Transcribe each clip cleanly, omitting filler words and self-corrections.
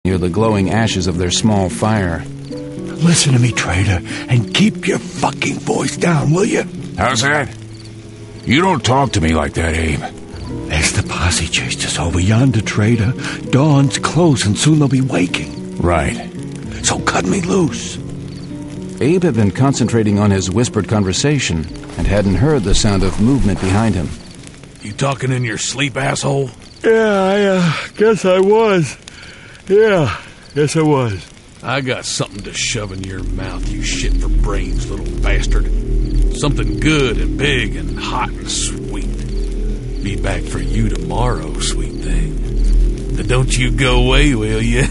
near the glowing ashes of their small fire. Listen to me, Trader, and keep your fucking voice down, will you? How's that? You don't talk to me like that, Abe. As the posse chased us over yonder, Trader, dawn's close and soon they'll be waking. Right. So cut me loose. Abe had been concentrating on his whispered conversation and hadn't heard the sound of movement behind him. You talking in your sleep, asshole? Yeah, I guess I was. Yeah, yes I was. I got something to shove in your mouth, you shit for brains, little bastard. Something good and big and hot and sweet. Be back for you tomorrow, sweet thing. Now don't you go away, will you?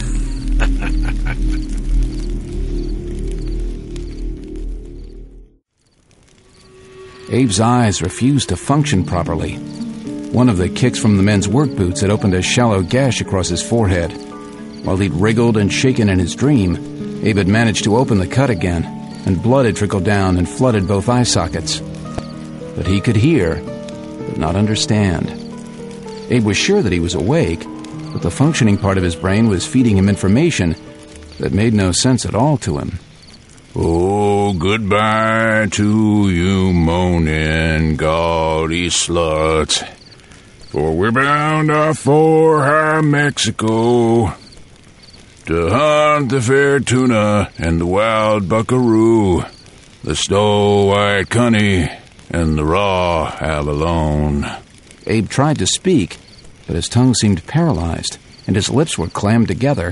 Abe's eyes refused to function properly. One of the kicks from the men's work boots had opened a shallow gash across his forehead. While he'd wriggled and shaken in his dream, Abe had managed to open the cut again, and blood had trickled down and flooded both eye sockets. But he could hear, but not understand. Abe was sure that he was awake, but the functioning part of his brain was feeding him information that made no sense at all to him. Oh, goodbye to you moaning, gaudy sluts, for we're bound off for high Mexico to hunt the fair tuna and the wild buckaroo, the snow-white cunny and the raw abalone. Abe tried to speak, but his tongue seemed paralyzed, and his lips were clammed together.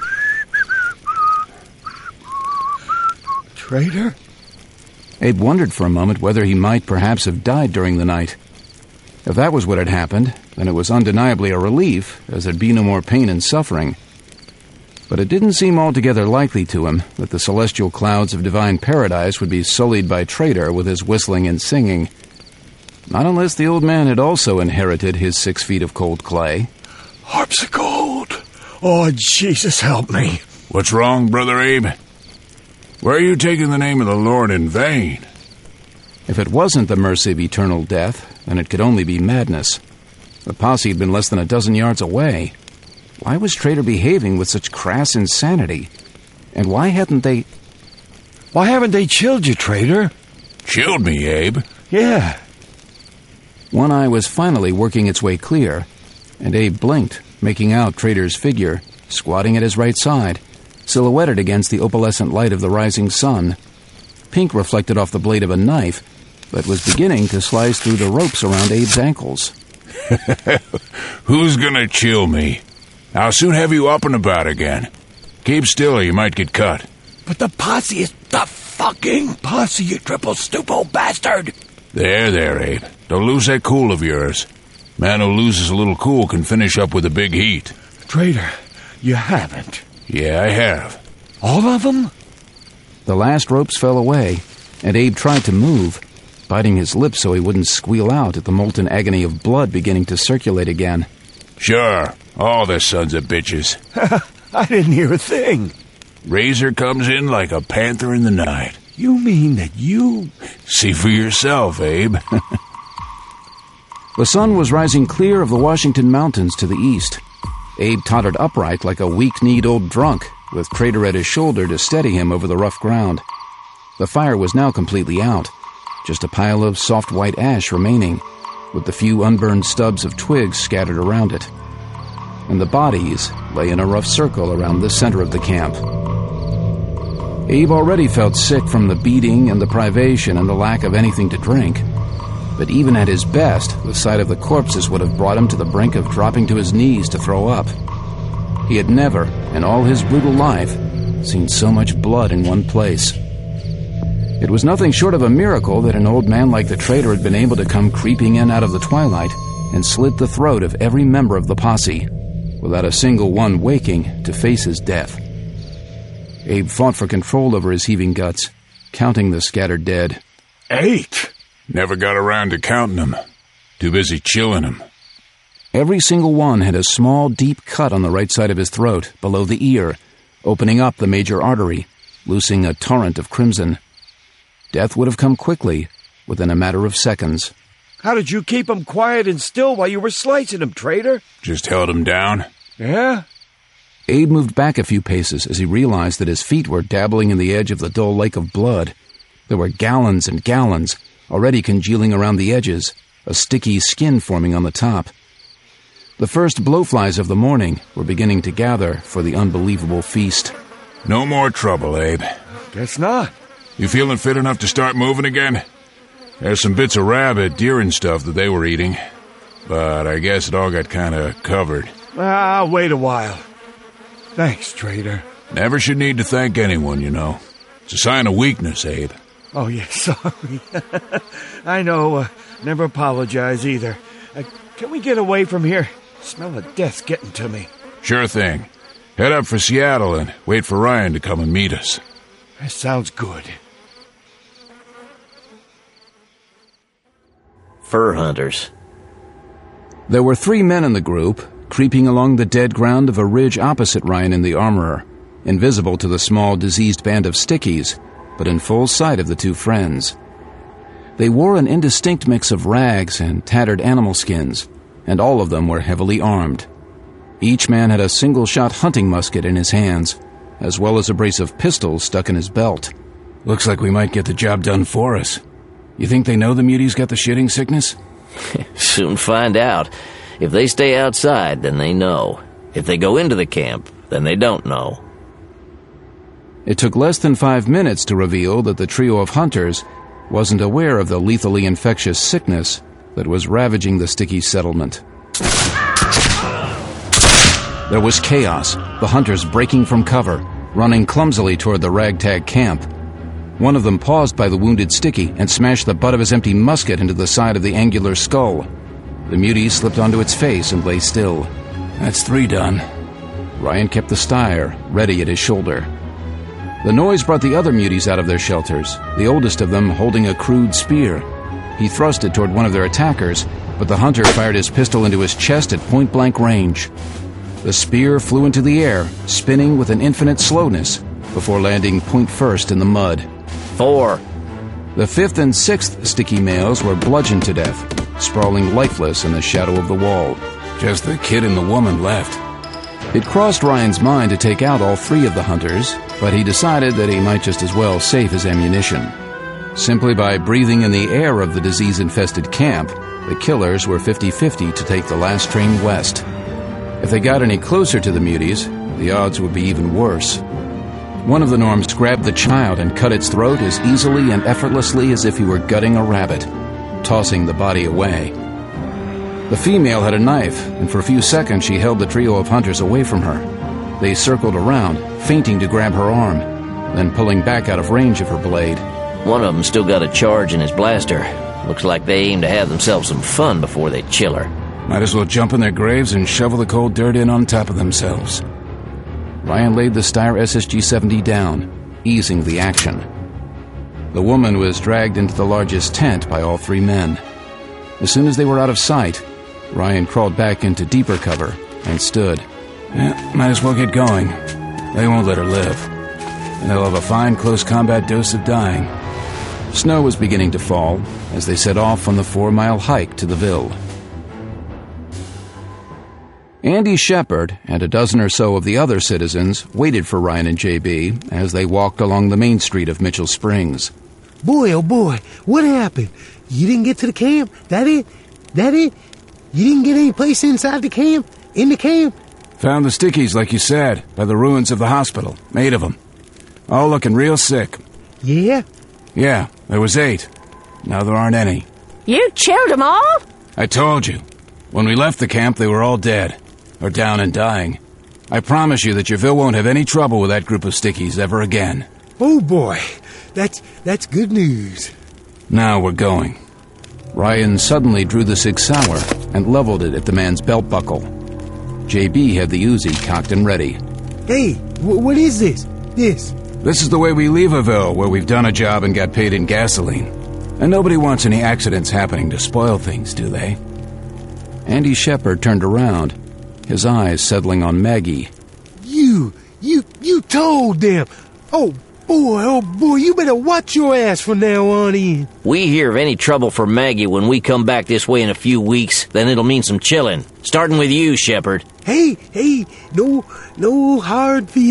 Trader? Abe wondered for a moment whether he might perhaps have died during the night. If that was what had happened, then it was undeniably a relief, as there'd be no more pain and suffering. But it didn't seem altogether likely to him that the celestial clouds of divine paradise would be sullied by Trader with his whistling and singing. Not unless the old man had also inherited his 6 feet of cold clay. Harps of gold. Oh, Jesus, help me. What's wrong, Brother Abe? Why are you taking the name of the Lord in vain? If it wasn't the mercy of eternal death, then it could only be madness. The posse had been less than a dozen yards away. Why was Trader behaving with such crass insanity? And why haven't they chilled you, Trader? Chilled me, Abe? Yeah. One eye was finally working its way clear, and Abe blinked, making out Trader's figure, squatting at his right side, silhouetted against the opalescent light of the rising sun. Pink reflected off the blade of a knife, but was beginning to slice through the ropes around Abe's ankles. Who's gonna chill me? I'll soon have you up and about again. Keep still or you might get cut. But the posse is the fucking posse, you triple stoop old bastard! There, Abe. Don't lose that cool of yours. Man who loses a little cool can finish up with a big heat. Trader, you haven't. Yeah, I have. All of them? The last ropes fell away, and Abe tried to move, biting his lips so he wouldn't squeal out at the molten agony of blood beginning to circulate again. Sure, all the sons of bitches. I didn't hear a thing. Razor comes in like a panther in the night. You mean that you... See for yourself, Abe. The sun was rising clear of the Washington Mountains to the east. Abe tottered upright like a weak-kneed old drunk, with Trader at his shoulder to steady him over the rough ground. The fire was now completely out, just a pile of soft white ash remaining, with the few unburned stubs of twigs scattered around it. And the bodies lay in a rough circle around the center of the camp. Abe already felt sick from the beating and the privation and the lack of anything to drink. But even at his best, the sight of the corpses would have brought him to the brink of dropping to his knees to throw up. He had never, in all his brutal life, seen so much blood in one place. It was nothing short of a miracle that an old man like the Trader had been able to come creeping in out of the twilight and slit the throat of every member of the posse, without a single one waking to face his death. Abe fought for control over his heaving guts, counting the scattered dead. 8! Never got around to counting them. Too busy chilling them. Every single one had a small, deep cut on the right side of his throat, below the ear, opening up the major artery, loosing a torrent of crimson. Death would have come quickly, within a matter of seconds. How did you keep them quiet and still while you were slicing them, Trader? Just held them down. Yeah? Abe moved back a few paces as he realized that his feet were dabbling in the edge of the dull lake of blood. There were gallons and gallons, already congealing around the edges, a sticky skin forming on the top. The first blowflies of the morning were beginning to gather for the unbelievable feast. No more trouble, Abe. Guess not. You feeling fit enough to start moving again? There's some bits of rabbit, deer and stuff that they were eating, but I guess it all got kind of covered. I'll wait a while. Thanks, Trader. Never should need to thank anyone, you know. It's a sign of weakness, Abe. Oh, yeah, sorry. I know, never apologize either. Can we get away from here? Smell of death's getting to me. Sure thing. Head up for Seattle and wait for Ryan to come and meet us. That sounds good. Fur hunters. There were 3 men in the group, creeping along the dead ground of a ridge opposite Ryan and the armorer, invisible to the small, diseased band of Stickies, but in full sight of the 2 friends. They wore an indistinct mix of rags and tattered animal skins, and all of them were heavily armed. Each man had a single-shot hunting musket in his hands, as well as a brace of pistols stuck in his belt. Looks like we might get the job done for us. You think they know the muties got the shitting sickness? Soon find out. If they stay outside, then they know. If they go into the camp, then they don't know. It took less than 5 minutes to reveal that the trio of hunters wasn't aware of the lethally infectious sickness that was ravaging the Sticky settlement. There was chaos, the hunters breaking from cover, running clumsily toward the ragtag camp. One of them paused by the wounded Sticky and smashed the butt of his empty musket into the side of the angular skull. The mutie slipped onto its face and lay still. That's 3 done. Ryan kept the styer ready at his shoulder. The noise brought the other muties out of their shelters, the oldest of them holding a crude spear. He thrust it toward one of their attackers, but the hunter fired his pistol into his chest at point-blank range. The spear flew into the air, spinning with an infinite slowness, before landing point first in the mud. 4. The 5th and 6th Sticky males were bludgeoned to death, sprawling lifeless in the shadow of the wall. Just the kid and the woman left. It crossed Ryan's mind to take out all 3 of the hunters, but he decided that he might just as well save his ammunition. Simply by breathing in the air of the disease-infested camp, the killers were 50-50 to take the last train west. If they got any closer to the muties, the odds would be even worse. One of the Norms grabbed the child and cut its throat as easily and effortlessly as if he were gutting a rabbit, tossing the body away. The female had a knife, and for a few seconds she held the trio of hunters away from her. They circled around, feinting to grab her arm, then pulling back out of range of her blade. One of them still got a charge in his blaster. Looks like they aim to have themselves some fun before they chill her. Might as well jump in their graves and shovel the cold dirt in on top of themselves. Ryan laid the Steyr SSG-70 down, easing the action. The woman was dragged into the largest tent by all 3 men. As soon as they were out of sight, Ryan crawled back into deeper cover and stood. Might as well get going. They won't let her live. And they'll have a fine close combat dose of dying. Snow was beginning to fall as they set off on the 4-mile hike to the Ville. Andy Shepard and a dozen or so of the other citizens waited for Ryan and JB as they walked along the main street of Mitchell Springs. Boy, oh boy, what happened? You didn't get to the camp? That it? You didn't get any place inside the camp? In the camp? Found the Stickies, like you said, by the ruins of the hospital. 8 of them. All looking real sick. Yeah? Yeah, there was 8. Now there aren't any. You killed them all? I told you. When we left the camp, they were all dead. Or down and dying. I promise you that your Ville won't have any trouble with that group of Stickies ever again. Oh boy, that's good news. Now we're going. Ryan suddenly drew the Sig Sauer and leveled it at the man's belt buckle. JB had the Uzi cocked and ready. Hey, what is this? This is the way we leave a Ville, where we've done a job and got paid in gasoline. And nobody wants any accidents happening to spoil things, do they? Andy Shepard turned around, his eyes settling on Maggie. You told them. Oh, oh boy, you better watch your ass from now on in. We hear of any trouble for Maggie when we come back this way in a few weeks, then it'll mean some chilling. Starting with you, Shepherd. Hey, no hard feelings.